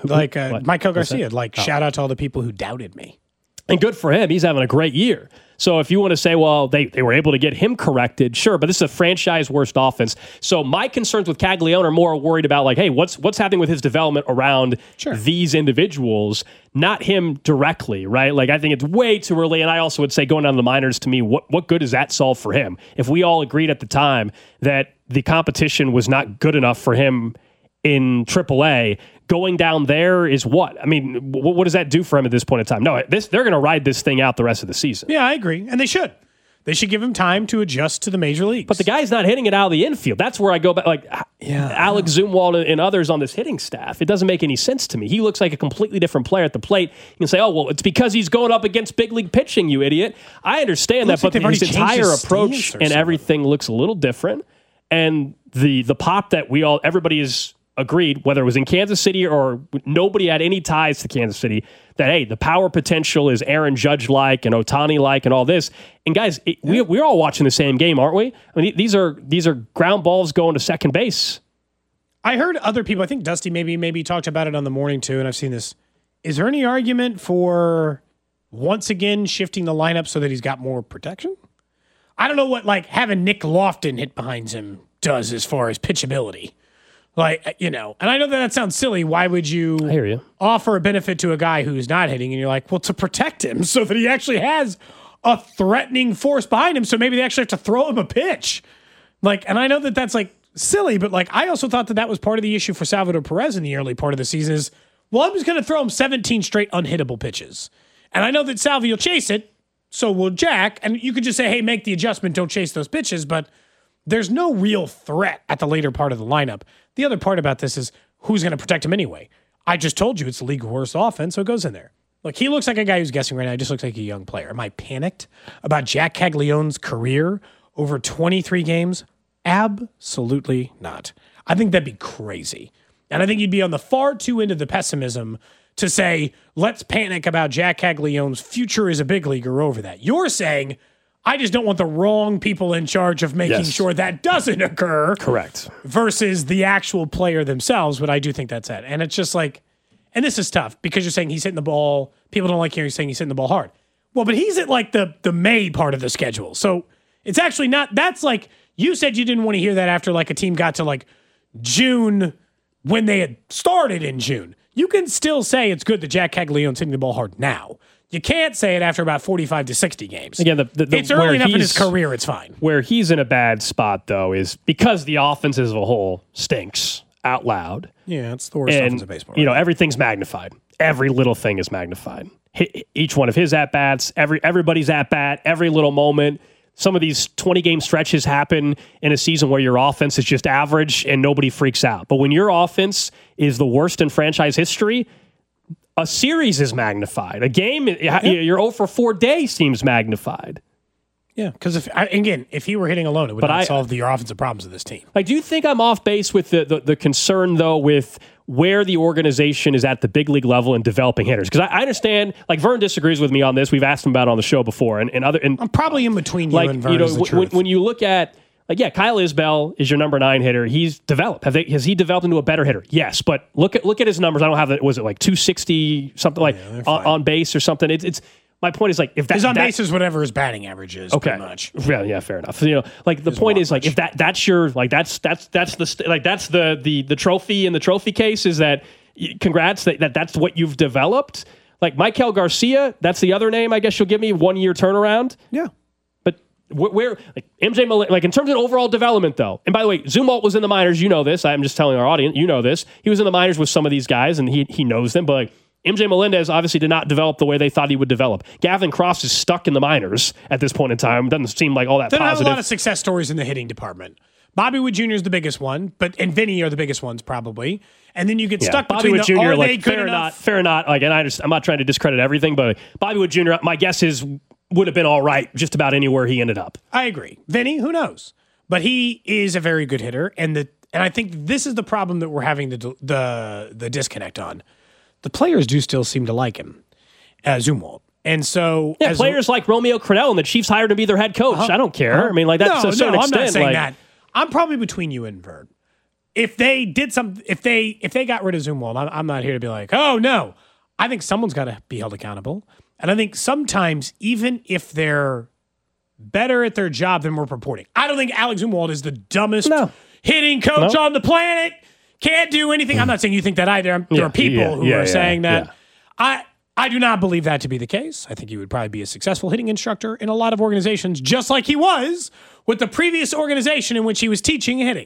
Like Michael Garcia. Shout out to all the people who doubted me. And good for him. He's having a great year. So if you want to say, well, they were able to get him corrected, sure, but this is a franchise worst offense. So my concerns with Caglianone are more worried about like, hey, what's happening with his development around these individuals, not him directly, right? Like I think it's way too early. And I also would say going down to the minors, to me, what good does that solve for him? If we all agreed at the time that the competition was not good enough for him in AAA, going down there is what? I mean, what does that do for him at this point in time? No, they're going to ride this thing out the rest of the season. Yeah, I agree. And they should. They should give him time to adjust to the major leagues. But the guy's not hitting it out of the infield. That's where I go back. Like Alex Zumwalt and others on this hitting staff. It doesn't make any sense to me. He looks like a completely different player at the plate. You can say, oh, well, it's because he's going up against big league pitching, you idiot. I understand that, but his entire approach and everything looks a little different. And the pop that everybody is agreed, whether it was in Kansas City or nobody had any ties to Kansas City, that, hey, the power potential is Aaron Judge-like and Ohtani-like and all this. And guys, we're all watching the same game, aren't we? I mean, these are ground balls going to second base. I heard other people, I think Dusty maybe talked about it on the morning too, and I've seen this. Is there any argument for once again shifting the lineup so that he's got more protection? I don't know what like having Nick Lofton hit behind him does as far as pitchability. Like, and I know that sounds silly. Why would you offer a benefit to a guy who's not hitting? And you're like, well, to protect him so that he actually has a threatening force behind him. So maybe they actually have to throw him a pitch. Like, and I know that that's like silly, but like, I also thought that was part of the issue for Salvador Perez in the early part of the season is, well, I'm just going to throw him 17 straight unhittable pitches. And I know that Salvi will chase it. So will Jack. And you could just say, hey, make the adjustment. Don't chase those pitches. But there's no real threat at the later part of the lineup. The other part about this is who's going to protect him anyway. I just told you it's the league worst offense, so it goes in there. Look, he looks like a guy who's guessing right now. He just looks like a young player. Am I panicked about Jack Caglione's career over 23 games? Absolutely not. I think that'd be crazy. And I think you'd be on the far too end of the pessimism to say, let's panic about Jack Caglione's future as a big leaguer over that. You're saying, I just don't want the wrong people in charge of making sure that doesn't occur. Correct. Versus the actual player themselves, but I do think that's it. And it's just like, and this is tough because you're saying he's hitting the ball. People don't like hearing you saying he's hitting the ball hard. Well, but he's at like the May part of the schedule. So it's actually not, that's like, you said you didn't want to hear that after like a team got to like June when they had started in June. You can still say it's good that Jack Caglione's hitting the ball hard now. You can't say it after about 45 to 60 games. Again, it's early enough in his career, it's fine. Where he's in a bad spot, though, is because the offense as a whole stinks out loud. Yeah, it's the worst offense in baseball. Right? Everything's magnified. Every little thing is magnified. Each one of his at-bats, everybody's at-bat, every little moment. Some of these 20-game stretches happen in a season where your offense is just average and nobody freaks out. But when your offense is the worst in franchise history, a series is magnified. A game, your 0 for 4 day seems magnified. Yeah, because if he were hitting alone, it would not solve the offensive problems of this team. Like, do you think I'm off base with the concern, though, with where the organization is at the big league level in developing hitters? Because I understand, like, Vern disagrees with me on this. We've asked him about it on the show before. And I'm probably in between you and Vern. When you look at, Kyle Isbell is your number 9 hitter. He's developed. Has he developed into a better hitter? Yes, but look at his numbers. I don't have that. Was it like 260 something on base or something? It's my point is like if his on base is whatever his batting average is. Okay, pretty much. Yeah, fair enough. The point is like if that's your that's the trophy in the trophy case is that congrats that's what you've developed. Like Michael Garcia, that's the other name. I guess you'll give me 1 year turnaround. Yeah. Where like MJ Melendez, like in terms of overall development though, and by the way, Zumwalt was in the minors. You know this. I'm just telling our audience. You know this. He was in the minors with some of these guys, and he knows them. But like MJ Melendez obviously did not develop the way they thought he would develop. Gavin Cross is stuck in the minors at this point in time. Doesn't seem like all that positive. Have a lot of success stories in the hitting department. Bobby Wood Jr. is the biggest one, and Vinny are the biggest ones probably. And then you get stuck Bobby between Wood Jr. Are like they good fair enough? Fair or not. Like, and I'm not trying to discredit everything, but Bobby Wood Jr. My guess is would have been all right just about anywhere he ended up. I agree. Vinny, who knows? But he is a very good hitter, and I think this is the problem that we're having the disconnect on. The players do still seem to like him, Zumwalt. And so players like Romeo Crennel and the Chiefs hired him to be their head coach. I don't care. I mean, like that's to a certain extent. I'm not saying that. I'm probably between you and Vern. if they did if they got rid of Zumwalt, I'm not here to be like, oh no. I think someone's got to be held accountable. And I think sometimes, even if they're better at their job than we're purporting, I don't think Alex Zumwalt is the dumbest hitting coach on the planet. Can't do anything. I'm not saying you think that either. There are people who are saying that. Yeah. I do not believe that to be the case. I think he would probably be a successful hitting instructor in a lot of organizations, just like he was with the previous organization in which he was teaching hitting.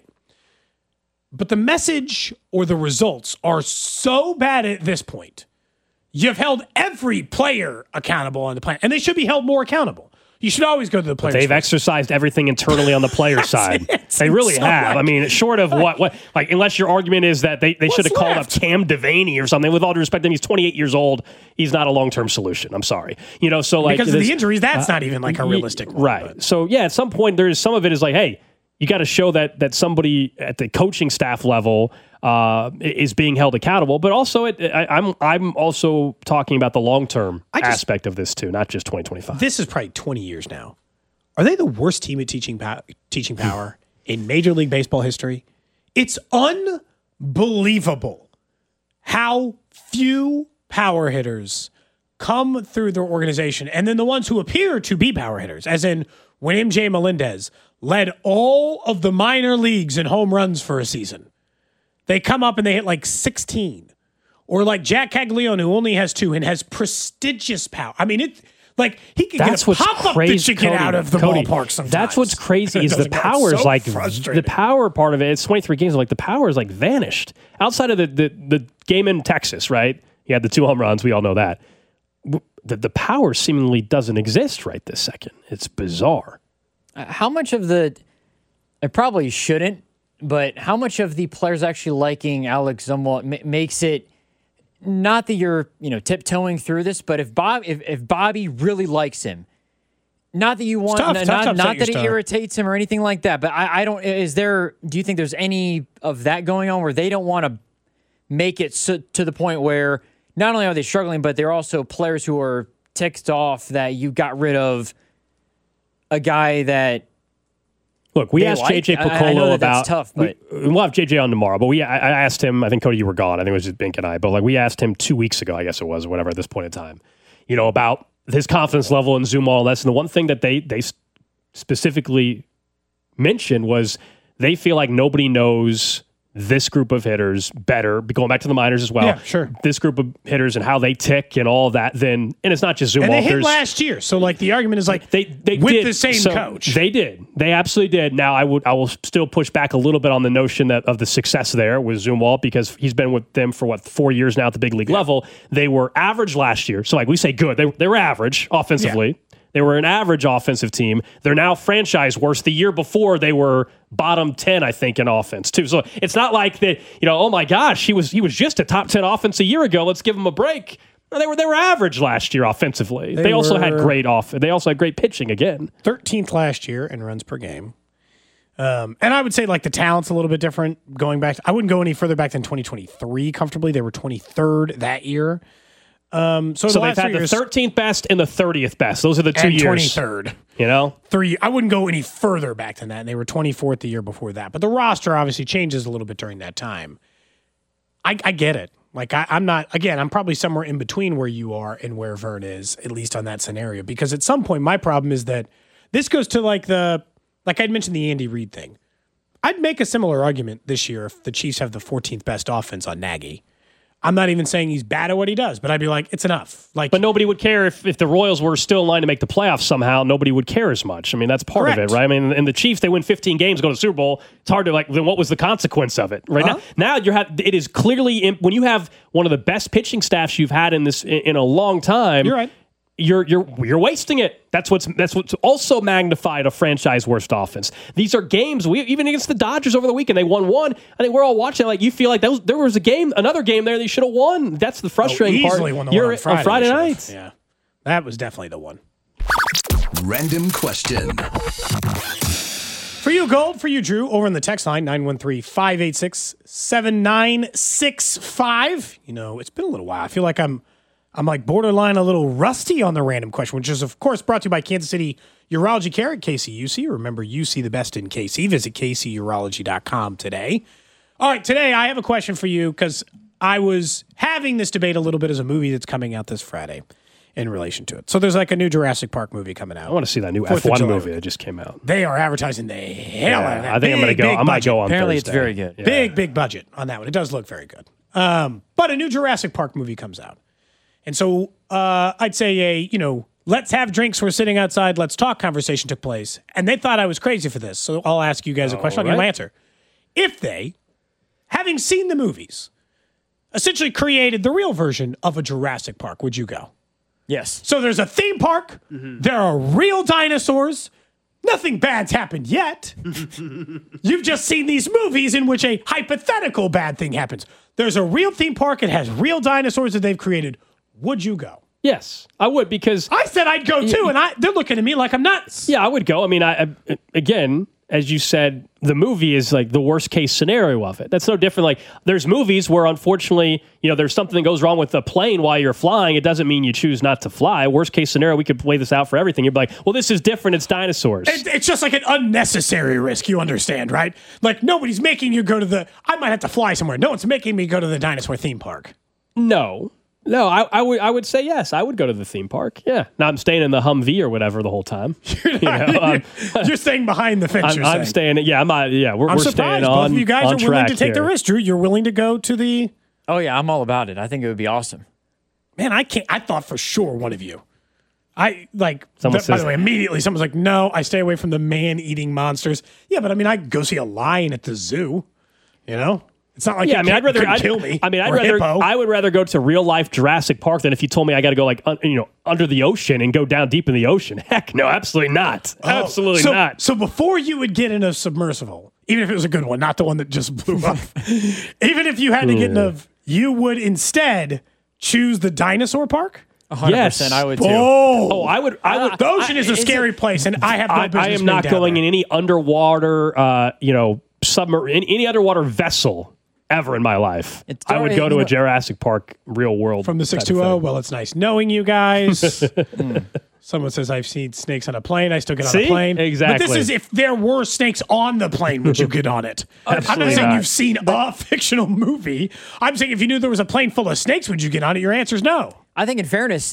But the message or the results are so bad at this point. You've held every player accountable on the planet, and they should be held more accountable. You should always go to the players. They've exercised everything internally on the player side. They really have. I mean, short of what like unless your argument is that they should have called up Cam Devaney or something. With all due respect, he's 28 years old. He's not a long-term solution. I'm sorry. So like because of the injuries, that's not even like a realistic one. Right. But. So yeah, at some point there's some of it is like, hey, you got to show that somebody at the coaching staff level is being held accountable, but also I'm also talking about the long-term aspect of this too, not just 2025. This is probably 20 years now. Are they the worst team at teaching power in Major League Baseball history? It's unbelievable how few power hitters come through their organization, and then the ones who appear to be power hitters, as in when MJ Melendez led all of the minor leagues in home runs for a season. They come up and they hit like 16. Or like Jack Caglione, who only has 2 and has prestigious power. I mean, he can get a pop-up pitch to get out of the ballpark sometimes. That's what's crazy is the power is so the power part of it. It's 23 games. Like the power is like vanished outside of the game in Texas, right? He had the 2 home runs. We all know that. The power seemingly doesn't exist right this second. It's bizarre. How much of it probably shouldn't, but how much of the players actually liking Alex Zumwalt makes it not that you're tiptoeing through this, but if Bobby really likes him, not that you want, not that it irritates him or anything like that, but I don't. Do you think there's any of that going on where they don't want to make it to the point where not only are they struggling, but they're also players who are ticked off that you got rid of a guy that. Look, we asked JJ Picollo I know about. That's tough, but we'll have JJ on tomorrow. But I asked him. I think Cody, you were gone. I think it was just Bink and I. But we asked him 2 weeks ago. I guess it was, or whatever. At this point in time, about his confidence level in Zumwalt. And the one thing that they specifically mentioned was they feel like nobody knows this group of hitters better, going back to the minors as well. Yeah, sure. This group of hitters and how they tick and all of that. And it's not just Zumwalt. And they hit last year, so the argument is they with the same coach. They did. They absolutely did. Now I will still push back a little bit on the notion of the success there with Zumwalt because he's been with them for 4 years now at the big league level. They were average last year, so we say good. They were average offensively. Yeah. They were an average offensive team. They're now franchise worse. The year before, they were bottom 10, I think, in offense, too. So it's not like that, oh my gosh, he was just a top 10 offense a year ago. Let's give him a break. No, they were average last year offensively. They also had great They also had great pitching again. 13th last year in runs per game. And I would say the talent's a little bit different going back. I wouldn't go any further back than 2023 comfortably. They were 23rd that year. So they've had the 13th best and the 30th best. Those are the 2 years. 23rd. 3. I wouldn't go any further back than that. And they were 24th the year before that. But the roster obviously changes a little bit during that time. I get it. I'm not, again, I'm probably somewhere in between where you are and where Vern is, at least on that scenario. Because at some point, my problem is that this goes to I'd mentioned the Andy Reid thing. I'd make a similar argument this year if the Chiefs have the 14th best offense on Nagy. I'm not even saying he's bad at what he does, but I'd be like, it's enough. But nobody would care if the Royals were still in line to make the playoffs somehow. Nobody would care as much. I mean, that's part of it, right? I mean, and the Chiefs, they win 15 games, go to the Super Bowl. It's hard to then what was the consequence of it, right? Now it is clearly when you have one of the best pitching staffs you've had in a long time. You're right. You're wasting it. That's what's also magnified a franchise worst offense. These are games even against the Dodgers over the weekend. They won one. I think we're all watching. You feel like there was another game there they should have won. That's the frustrating part. Easily won the one on Friday night. Yeah, that was definitely the one. Random question. For you, Gold. For you, Drew. Over on the text line 913-586-7965. It's been a little while. I feel like I'm borderline a little rusty on the random question, which is, of course, brought to you by Kansas City Urology Care at KCUC. Remember, UC the best in KC. Visit kcurology.com today. All right, today I have a question for you because I was having this debate a little bit as a movie that's coming out this Friday in relation to it. So there's like a new Jurassic Park movie coming out. I want to see that new 4th of F1 July. movie that just came out. They are advertising the hell out of that. I think I'm going to go. I might go on Apparently, Thursday. it's very good. Yeah. Big budget on that one. It does look very good. But a new Jurassic Park movie comes out. And so I'd say let's have drinks, we're sitting outside, let's talk conversation took place. And they thought I was crazy for this. So I'll ask you guys a question. I'll give my answer. If they, having seen the movies, essentially created the real version of a Jurassic Park, would you go? Yes. So there's a theme park. There are real dinosaurs. Nothing bad's happened yet. You've just seen these movies in which a hypothetical bad thing happens. There's a real theme park. It has real dinosaurs that they've created. Would you go? Yes, I would, because I said I'd go too, and they're looking at me like I'm nuts. Yeah, I would go. I mean, again, as you said, the movie is like the worst case scenario of it. That's no different. Like, there's movies where, unfortunately, there's something that goes wrong with the plane while you're flying. It doesn't mean you choose not to fly. Worst case scenario, we could play this out for everything. You'd be like, well, this is different. It's dinosaurs. It's just like an unnecessary risk, you understand, right? Like, nobody's making you go to I might have to fly somewhere. No one's making me go to the dinosaur theme park. No, I would say yes. I would go to the theme park. Yeah. Now I'm staying in the Humvee or whatever the whole time. You're staying behind the fence. I'm staying. Yeah, we're I'm staying surprised on. Both of you guys are willing to take the risk, Drew. You're willing to go to the. Oh yeah, I'm all about it. I think it would be awesome. Man, I can't. I thought for sure one of you. By Someone says, the way, immediately someone's like, "No, I stay away from the man-eating monsters." Yeah, but I mean, I go see a lion at the zoo. It's not like couldn't kill me. I would rather go to real life Jurassic Park than if you told me I got to go under the ocean and go down deep in the ocean. Heck no, absolutely not. Absolutely not. So before you would get in a submersible, even if it was a good one, not the one that just blew up, even if you had to get in you would instead choose the dinosaur park? 100%, yes, I would too. I would. The ocean is a scary place, and I have no business. I am not going in any underwater, submarine, any underwater vessel ever in my life. I would go to a Jurassic Park real world. From the 620, well, it's nice knowing you guys. Someone says, I've seen snakes on a plane. I still get on a plane. Exactly. But this is if there were snakes on the plane, would you get on it? I'm not saying you've seen a fictional movie. I'm saying if you knew there was a plane full of snakes, would you get on it? Your answer is no. I think in fairness,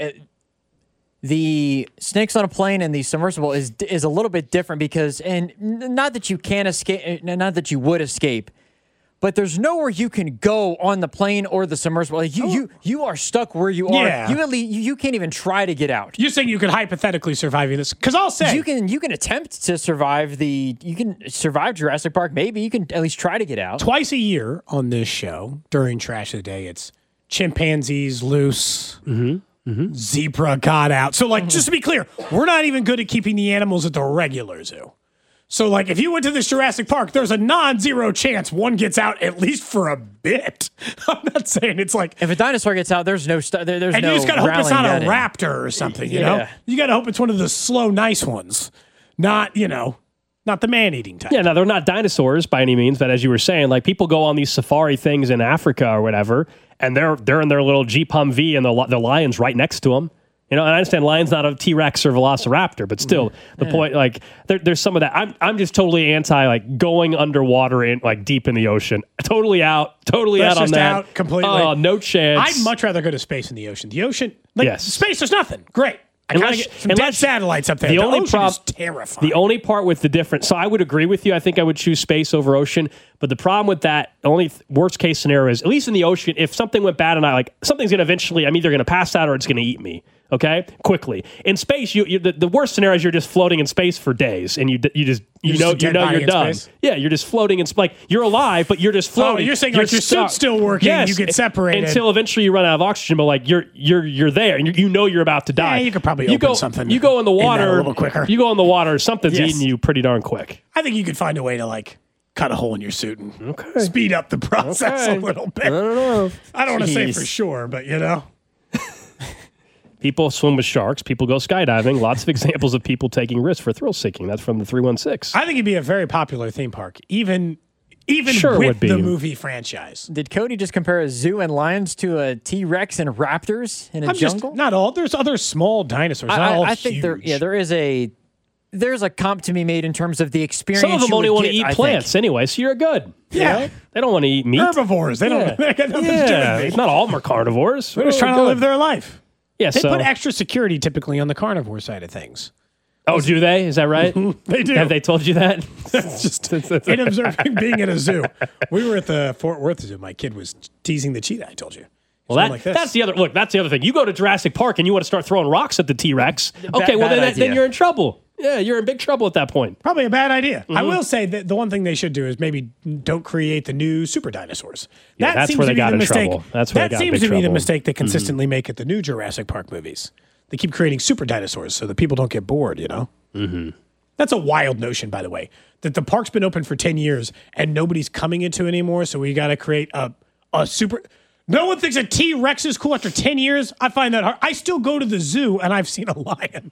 the snakes on a plane and the submersible is a little bit different because, and not that you can escape, not that you would escape, but there's nowhere you can go on the plane or the submersible. Like you are stuck where you are. Yeah. You can't even try to get out. You're saying you could hypothetically survive this? Because I'll say you can attempt to survive Jurassic Park. Maybe you can at least try to get out. Twice a year on this show during Trash of the Day, it's chimpanzees loose. Zebra got out. So, just to be clear, we're not even good at keeping the animals at the regular zoo. So, if you went to this Jurassic Park, there's a non-zero chance one gets out at least for a bit. I'm not saying it's like if a dinosaur gets out, there's no there's and no. You just gotta hope it's not a in. raptor or something. You know, you gotta hope it's one of the slow, nice ones, not not the man-eating type. Yeah, no, they're not dinosaurs by any means, but as you were saying, people go on these safari things in Africa or whatever, and they're in their little Jeep Humvee, and the lion's right next to them. And I understand lion's not a T-Rex or Velociraptor, but still, the point, there's some of that. I'm just totally anti, going underwater in, deep in the ocean. Totally out on that. Out completely. Oh, no chance. I'd much rather go to space than the ocean. The ocean, yes. Space, there's nothing. Great. I gotta get some dead satellites up there. The only problem is terrifying. The only part with the difference, so I would agree with you. I think I would choose space over ocean. But the problem with that, only worst case scenario is, at least in the ocean, if something went bad and something's going to eventually, I'm either going to pass out or it's going to eat me. Okay, quickly. In space, the worst scenario is you're just floating in space for days, and you know you're done. Space? Yeah, you're just floating in space. You're alive, but you're just floating. Oh, you're saying your suit's still working. Yes, you get separated until eventually you run out of oxygen. But you're there, and you're about to die. Yeah, you could probably open something. You go in the water a little quicker. You go in the water, something's eating you pretty darn quick. I think you could find a way to cut a hole in your suit and speed up the process a little bit. I don't know. I don't want to say for sure, but People swim with sharks. People go skydiving. Lots of examples of people taking risks for thrill seeking. That's from the 316. I think it'd be a very popular theme park, even sure with the movie franchise. Did Cody just compare a zoo and lions to a T-Rex and raptors in a jungle? Not all. There's other small dinosaurs. I think there is a there's a comp to be made in terms of the experience. Some of them only want to get, eat plants anyway, so you're good. Yeah. You know? They don't want to eat meat. Herbivores. They don't. They got nothing to do with meat. Not all of them are carnivores. They're just trying to live their life. Yeah, They put extra security typically on the carnivore side of things. Oh, do they? Is that right? They do. Have they told you that? That's just in observing being at a zoo. We were at the Fort Worth Zoo. My kid was teasing the cheetah. I told you. Well, like this. that's the other. Look, that's the other thing. You go to Jurassic Park and you want to start throwing rocks at the T-Rex. Okay, well then you're in trouble. Yeah, you're in big trouble at that point. Probably a bad idea. I will say that the one thing they should do is maybe don't create the new super dinosaurs. Yeah, that's where they got in trouble. That's where they got in big trouble. That seems to be the mistake they consistently make at the new Jurassic Park movies. They keep creating super dinosaurs so that people don't get bored, you know? Mm-hmm. That's a wild notion, by the way, that the park's been open for 10 years and nobody's coming into it anymore, so we got to create a super... No one thinks a T-Rex is cool after 10 years. I find that hard. I still go to the zoo and I've seen a lion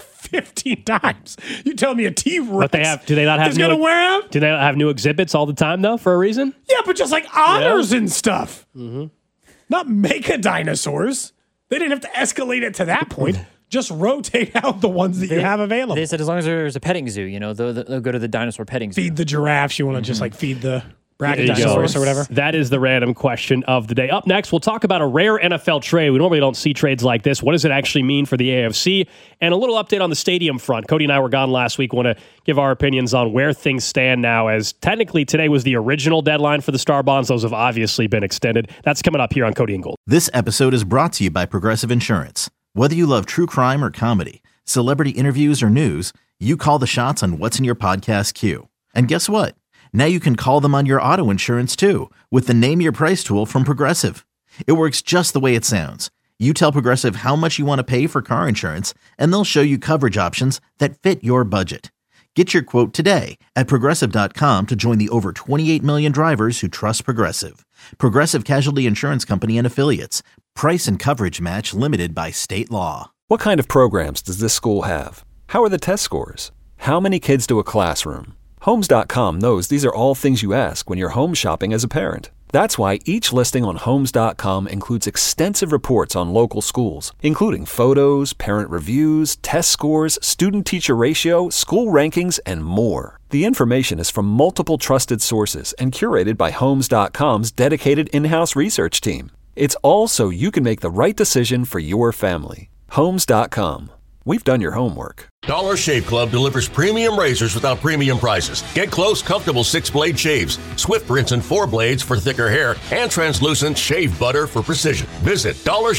15 times. You tell me a T-Rex do they not have is going to wear out? Do they not have new exhibits all the time, though, for a reason? Yeah, but just like honors and stuff. Mm-hmm. Not mecha dinosaurs. They didn't have to escalate it to that point. Just rotate out the ones that you have available. They said as long as there's a petting zoo, you know, they'll go to the dinosaur petting zoo. Feed the giraffes. You want to just like feed the... Brachiosaurus or whatever. That is the random question of the day. Up next, we'll talk about a rare NFL trade. We normally don't see trades like this. What does it actually mean for the AFC? And a little update on the stadium front. Cody and I were gone last week. Want to give our opinions on where things stand now, as technically today was the original deadline for the Star Bonds. Those have obviously been extended. That's coming up here on Cody and Gold. This episode is brought to you by Progressive Insurance. Whether you love true crime or comedy, celebrity interviews or news, you call the shots on what's in your podcast queue. And guess what? Now you can call them on your auto insurance too with the Name Your Price tool from Progressive. It works just the way it sounds. You tell Progressive how much you want to pay for car insurance, and they'll show you coverage options that fit your budget. Get your quote today at Progressive.com to join the over 28 million drivers who trust Progressive. Progressive Casualty Insurance Company and Affiliates. Price and coverage match limited by state law. What kind of programs does this school have? How are the test scores? How many kids do a classroom? Homes.com knows these are all things you ask when you're home shopping as a parent. That's why each listing on Homes.com includes extensive reports on local schools, including photos, parent reviews, test scores, student-teacher ratio, school rankings, and more. The information is from multiple trusted sources and curated by Homes.com's dedicated in-house research team. It's all so you can make the right decision for your family. Homes.com. We've done your homework. Dollar Shave Club delivers premium razors without premium prices. Get close, comfortable 6-blade shaves, swift rinse and 4 blades for thicker hair, and translucent shave butter for precision. Visit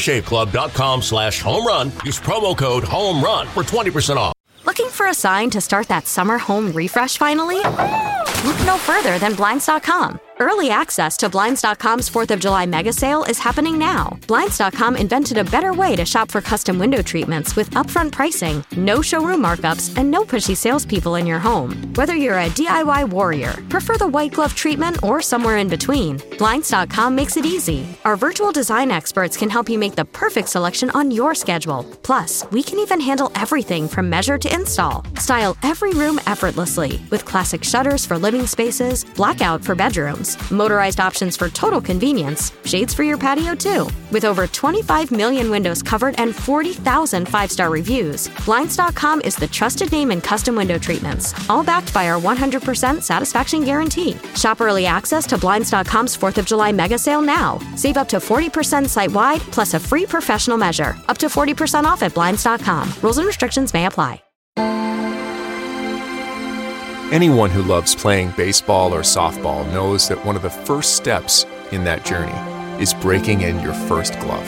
dollarshaveclub.com/homerun. Use promo code HOMERUN for 20% off. Looking for a sign to start that summer home refresh finally? Look no further than Blinds.com. Early access to Blinds.com's 4th of July mega sale is happening now. Blinds.com invented a better way to shop for custom window treatments with upfront pricing, no showroom markups, and no pushy salespeople in your home. Whether you're a DIY warrior, prefer the white glove treatment, or somewhere in between, Blinds.com makes it easy. Our virtual design experts can help you make the perfect selection on your schedule. Plus, we can even handle everything from measure to install. Style every room effortlessly with classic shutters for living spaces, blackout for bedrooms, motorized options for total convenience, shades for your patio too. With over 25 million windows covered and 40,000 5-star reviews, Blinds.com is the trusted name in custom window treatments, all backed by our 100% satisfaction guarantee. Shop early access to Blinds.com's 4th of July mega sale now. Save up to 40% site-wide, plus a free professional measure. Up to 40% off at Blinds.com. Rules and restrictions may apply. Anyone who loves playing baseball or softball knows that one of the first steps in that journey is breaking in your first glove.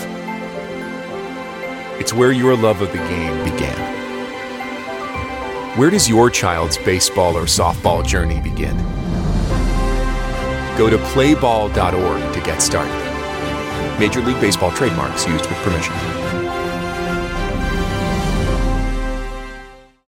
It's where your love of the game began. Where does your child's baseball or softball journey begin? Go to playball.org to get started. Major League Baseball trademarks used with permission.